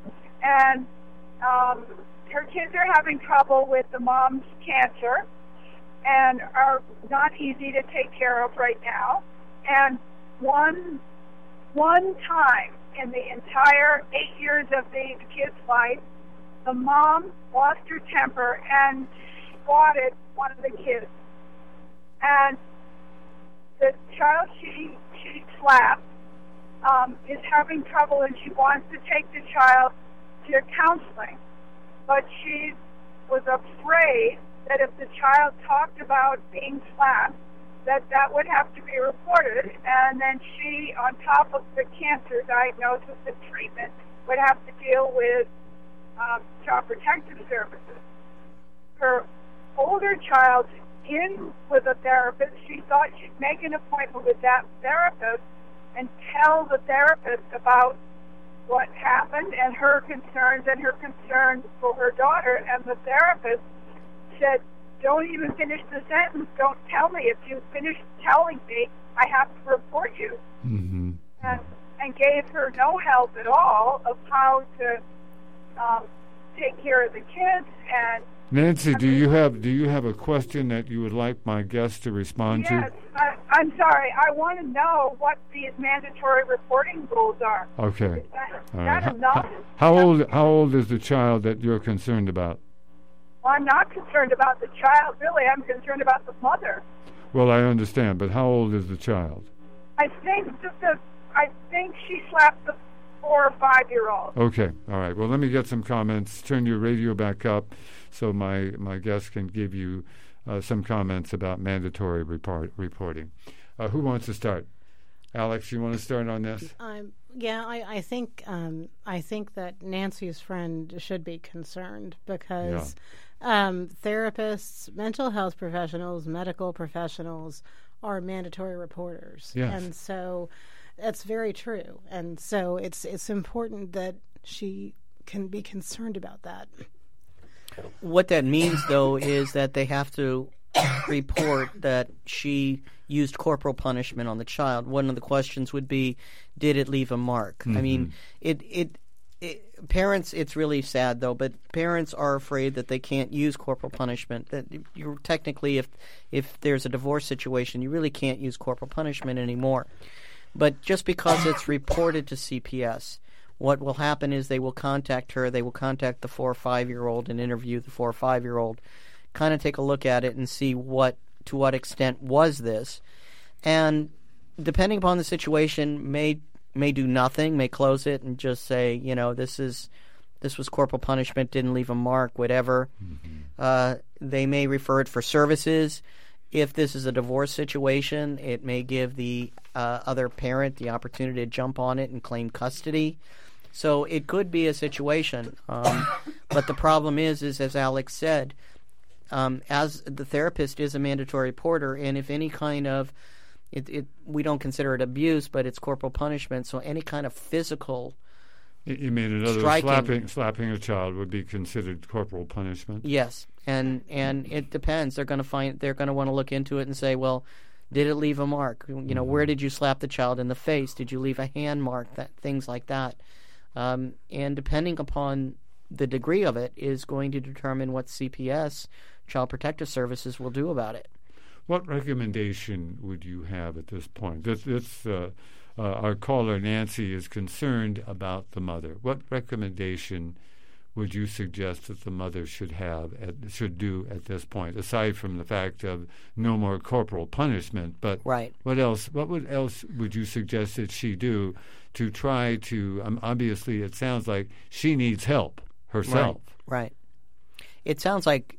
and um, her kids are having trouble with the mom's cancer and are not easy to take care of right now. And One one time in the entire eight years of the kid's life, the mom lost her temper and swatted one of the kids. And the child she she slapped um, is having trouble, and she wants to take the child to counseling. But she was afraid that if the child talked about being slapped, that that would have to be reported, and then she, on top of the cancer diagnosis and treatment, would have to deal with um, Child Protective Services. Her older child's in with a therapist. She thought she'd make an appointment with that therapist and tell the therapist about what happened and her concerns and her concerns for her daughter, and the therapist said, don't even finish the sentence. Don't tell me. If you finish telling me, I have to report you. Mm-hmm. And, and gave her no help at all of how to um, take care of the kids. And Nancy, do you have do you have a question that you would like my guest to respond yes, to? I, I'm sorry. I want to know what these mandatory reporting rules are. Okay. Is that, is All that right. enough? How old how old is the child that you're concerned about? Well, I'm not concerned about the child, really. I'm concerned about the mother. Well, I understand, but how old is the child? I think that the I think she slapped the four or five year old. Okay, all right. Well, let me get some comments. Turn your radio back up so my, my guest can give you uh, some comments about mandatory report, reporting. Uh, who wants to start? Alex, you want to start on this? Um, yeah, I, I think um, I think that Nancy's friend should be concerned because yeah. um, therapists, mental health professionals, medical professionals are mandatory reporters, yes. and so that's very true. And so it's it's important that she can be concerned about that. What that means, though, is that they have to report that she used corporal punishment on the child. One of the questions would be, did it leave a mark? Mm-hmm. I mean, it, it, it, parents, it's really sad, though, but parents are afraid that they can't use corporal punishment. That you're technically, if if there's a divorce situation, you really can't use corporal punishment anymore. But just because it's reported to C P S, what will happen is they will contact her, they will contact the four or five-year-old and interview the four or five-year-old, kind of take a look at it and see what to what extent was this. And depending upon the situation, may may do nothing, may close it and just say, you know, this is this was corporal punishment, didn't leave a mark, whatever. Mm-hmm. Uh, they may refer it for services. If this is a divorce situation, it may give the uh, other parent the opportunity to jump on it and claim custody. So it could be a situation. Um, But the problem is, is as Alex said, um, as the therapist is a mandatory reporter, and if any kind of it, it we don't consider it abuse, but it's corporal punishment. So any kind of physical. You mean another striking. slapping slapping a child would be considered corporal punishment? Yes, and and it depends. They're going to find they're going to want to look into it and say, well, did it leave a mark? You know, mm-hmm. where did you slap the child in the face? Did you leave a hand mark? That things like that. Um, and depending upon the degree of it is going to determine what C P S, Child Protective Services, will do about it. What recommendation would you have at this point? This, this uh, uh, our caller Nancy is concerned about the mother. What recommendation would you suggest that the mother should have at, should do at this point, aside from the fact of no more corporal punishment? But right. what else? What would else would you suggest that she do to try to? Um, obviously, it sounds like she needs help herself. Right. Right. It sounds like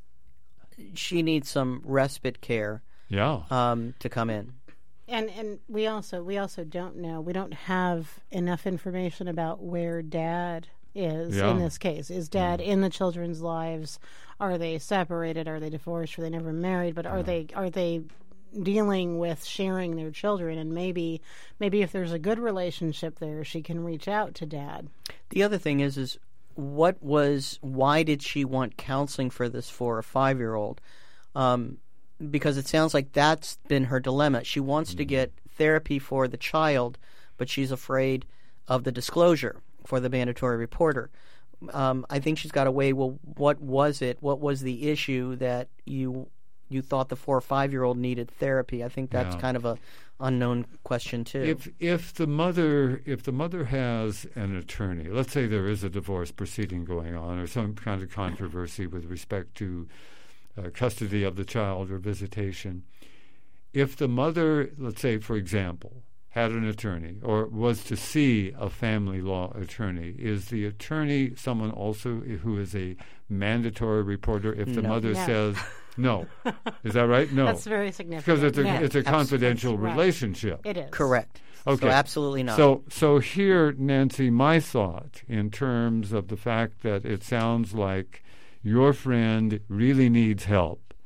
she needs some respite care. Yeah. Um, to come in. And and we also we also don't know. We don't have enough information about where Dad is yeah. in this case. Is Dad yeah. in the children's lives? Are they separated? Are they divorced? Are they never married? But are yeah. they are they dealing with sharing their children? And maybe maybe if there's a good relationship there, she can reach out to Dad. The other thing is is what was why did she want counseling for this four or five year old? Um, because it sounds like that's been her dilemma. She wants mm-hmm. to get therapy for the child, but she's afraid of the disclosure for the mandatory reporter. Um, I think she's got to weigh, well, what was it? What was the issue that you you thought the four or five-year-old needed therapy? I think that's yeah. kind of a unknown question, too. If if the mother if the mother has an attorney, let's say there is a divorce proceeding going on or some kind of controversy with respect to uh, custody of the child or visitation, if the mother, let's say, for example, had an attorney or was to see a family law attorney, is the attorney someone also who is a mandatory reporter if the no. mother no. says no? Is that right? No. That's very significant. Because it's a, yeah. it's a confidential Absolutely. relationship. It is. Correct. Okay. So absolutely not. So, so here, Nancy, my thought in terms of the fact that it sounds like your friend really needs help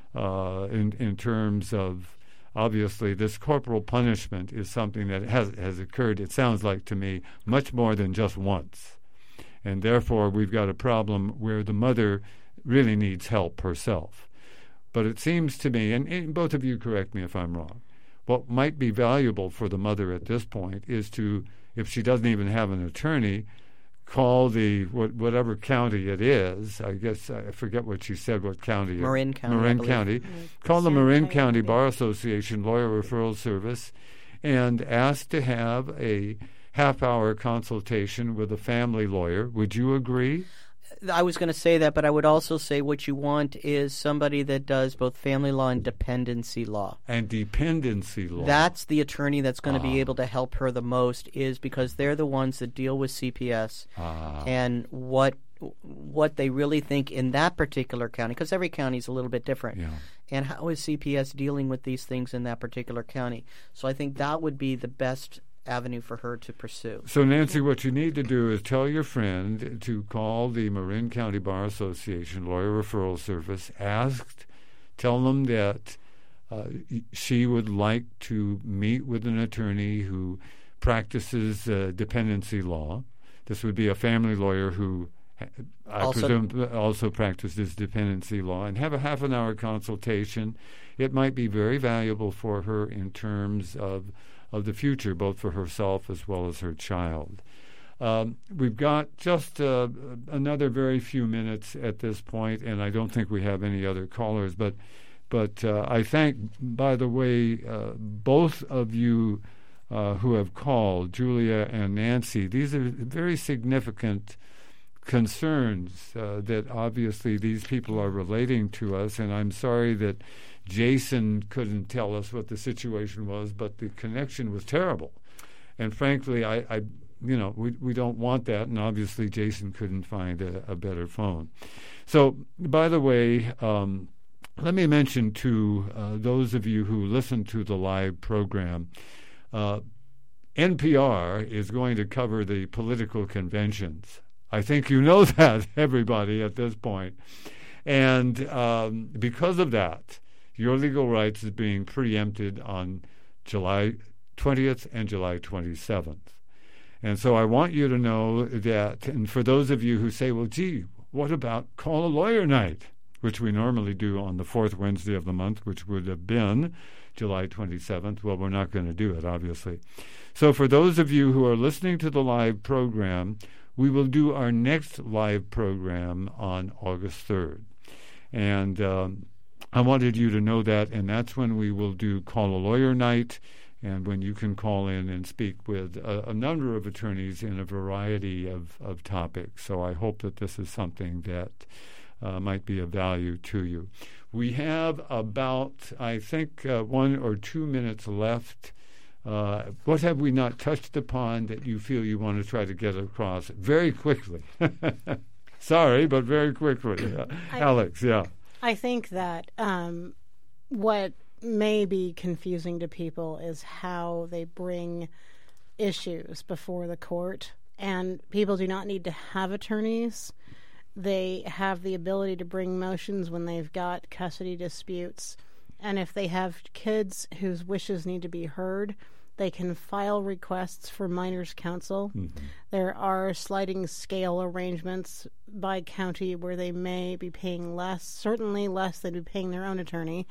uh, in in terms of, obviously, this corporal punishment is something that has has occurred, it sounds like to me, much more than just once. And therefore, we've got a problem where the mother really needs help herself. But it seems to me, and, and both of you correct me if I'm wrong, what might be valuable for the mother at this point is to, if she doesn't even have an attorney, call the what, whatever county it is. I guess I forget what she said. What county? Marin County. Marin County. Mm-hmm. Call the San Marin Diego, County yeah. Bar Association Lawyer Referral Service, and ask to have a half-hour consultation with a family lawyer. Would you agree? I was going to say that, but I would also say what you want is somebody that does both family law and dependency law. And dependency law. That's the attorney that's going to Ah. be able to help her the most, is because they're the ones that deal with C P S Ah. and what what they really think in that particular county, because every county is a little bit different. Yeah. And how is C P S dealing with these things in that particular county? So I think that would be the best avenue for her to pursue. So, Nancy, what you need to do is tell your friend to call the Marin County Bar Association Lawyer Referral Service, ask, tell them that uh, she would like to meet with an attorney who practices uh, dependency law. This would be a family lawyer who, I Also- presume, also practices dependency law, and have a half an hour consultation. It might be very valuable for her in terms of of the future, both for herself as well as her child. Um, we've got just uh, another very few minutes at this point, and I don't think we have any other callers, but but uh, I thank, by the way, uh, both of you uh, who have called, Julia and Nancy. These are very significant concerns uh, that obviously these people are relating to us, and I'm sorry that Jason couldn't tell us what the situation was, but the connection was terrible. And frankly, I, I you know, we we don't want that, and obviously Jason couldn't find a, a better phone. So, by the way, um, let me mention to uh, those of you who listen to the live program, uh, N P R is going to cover the political conventions. I think you know that, everybody, at this point. And um, because of that, Your Legal Rights is being preempted on July twentieth and July twenty-seventh. And so I want you to know that, and for those of you who say, well, gee, what about Call a Lawyer Night, which we normally do on the fourth Wednesday of the month, which would have been July twenty-seventh. Well, we're not going to do it, obviously. So for those of you who are listening to the live program, we will do our next live program on August third. And um, I wanted you to know that, and that's when we will do Call a Lawyer Night, and when you can call in and speak with a, a number of attorneys in a variety of, of topics. So I hope that this is something that uh, might be of value to you. We have about, I think, uh, one or two minutes left. Uh, what have we not touched upon that you feel you want to try to get across very quickly? Sorry, but very quickly. Uh, I, Alex, yeah. I think that um, what may be confusing to people is how they bring issues before the court. And people do not need to have attorneys. They have the ability to bring motions when they've got custody disputes. And if they have kids whose wishes need to be heard, they can file requests for minors' counsel. Mm-hmm. There are sliding scale arrangements by county where they may be paying less, certainly less than be paying their own attorney.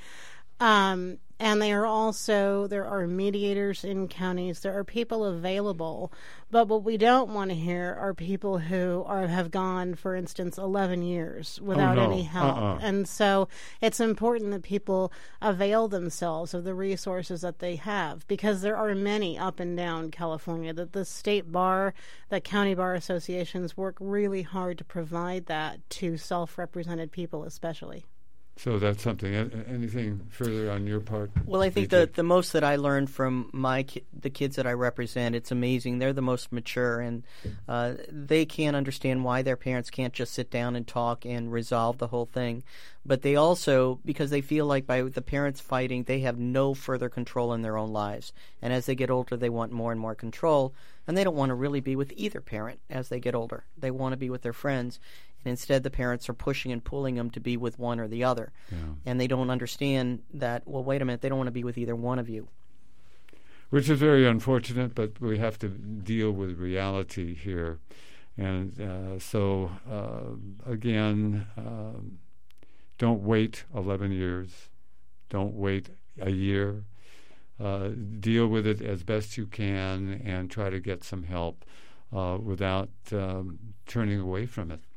Um, and they are also, there are mediators in counties. There are people available. But what we don't want to hear are people who are have gone, for instance, eleven years without oh, no. any help. Uh-uh. And so it's important that people avail themselves of the resources that they have, because there are many up and down California. That the state bar, the county bar associations work really hard to provide that to self-represented people especially. So that's something. Anything further on your part? Well, I think the the most that I learned from my ki- the kids that I represent, it's amazing. They're the most mature, and uh, they can't understand why their parents can't just sit down and talk and resolve the whole thing. But they also, because they feel like by the parents fighting, they have no further control in their own lives. And as they get older, they want more and more control, and they don't want to really be with either parent as they get older. They want to be with their friends. And instead, the parents are pushing and pulling them to be with one or the other. Yeah. And they don't understand that, well, wait a minute, they don't want to be with either one of you. Which is very unfortunate, but we have to deal with reality here. And uh, so, uh, again, um, don't wait eleven years. Don't wait a year. Uh, deal with it as best you can and try to get some help uh, without um, turning away from it.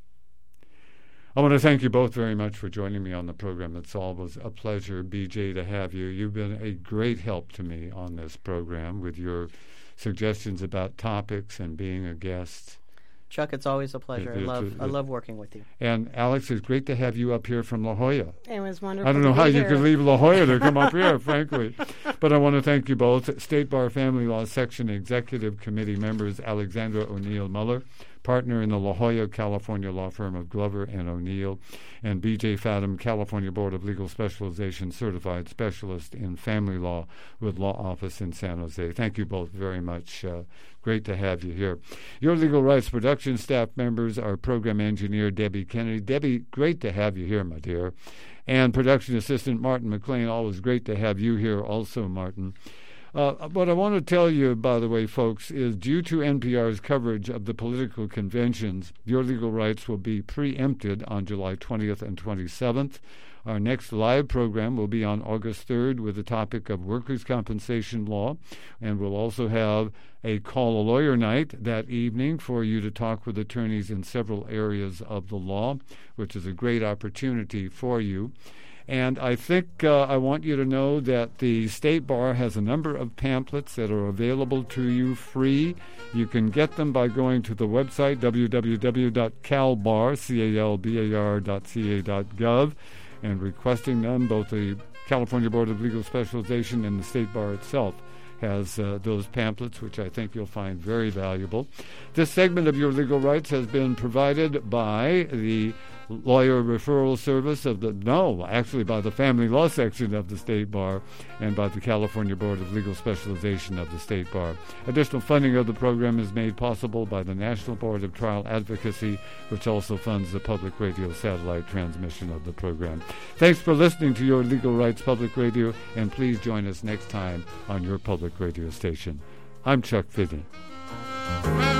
I want to thank you both very much for joining me on the program. It's always a pleasure, B J, to have you. You've been a great help to me on this program with your suggestions about topics and being a guest. Chuck, it's always a pleasure. It, it, I love it, I love working with you. And Alex, it's great to have you up here from La Jolla. It was wonderful. I don't know to how be you here. could leave La Jolla to come up here, frankly. But I want to thank you both. State Bar Family Law Section Executive Committee members Alexandra O'Neill Muller, partner in the La Jolla, California law firm of Glover and O'Neill, and B J Fadum, California Board of Legal Specialization Certified Specialist in Family Law with Law Office in San Jose. Thank you both very much. Uh, great to have you here. Your Legal Rights production staff members are program engineer Debbie Kennedy. Debbie, great to have you here, my dear. And production assistant Martin McLean. Always great to have you here also, Martin. Uh, what I want to tell you, by the way, folks, is due to N P R's coverage of the political conventions, Your Legal Rights will be preempted on July twentieth and twenty-seventh. Our next live program will be on August third with the topic of workers' compensation law, and we'll also have a Call a Lawyer Night that evening for you to talk with attorneys in several areas of the law, which is a great opportunity for you. And I think uh, I want you to know that the State Bar has a number of pamphlets that are available to you free. You can get them by going to the website w w w dot calbar dot c a dot gov and requesting them. Both the California Board of Legal Specialization and the State Bar itself has uh, those pamphlets, which I think you'll find very valuable. This segment of Your Legal Rights has been provided by the Lawyer Referral Service of the, no, actually by the Family Law Section of the State Bar and by the California Board of Legal Specialization of the State Bar. Additional funding of the program is made possible by the National Board of Trial Advocacy, which also funds the public radio satellite transmission of the program. Thanks for listening to Your Legal Rights Public Radio, and please join us next time on your public radio station. I'm Chuck Finney.